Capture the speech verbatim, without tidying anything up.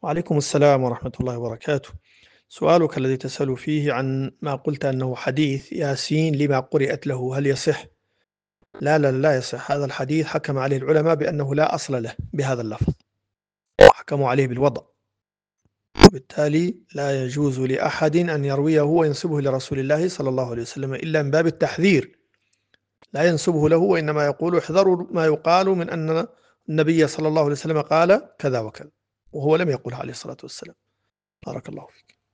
وعليكم السلام ورحمة الله وبركاته. سؤالك الذي تسأل فيه عن ما قلت أنه حديث ياسين لما قرئت له، هل يصح؟ لا لا لا يصح. هذا الحديث حكم عليه العلماء بأنه لا أصل له بهذا اللفظ، وحكموا عليه بالوضع، وبالتالي لا يجوز لأحد أن يرويه وينسبه لرسول الله صلى الله عليه وسلم إلا من باب التحذير. لا ينسبه له، وإنما يقول احذروا ما يقال من أن النبي صلى الله عليه وسلم قال كذا وكذا، وهو لم يقلها عليه الصلاة والسلام. بارك الله فيك.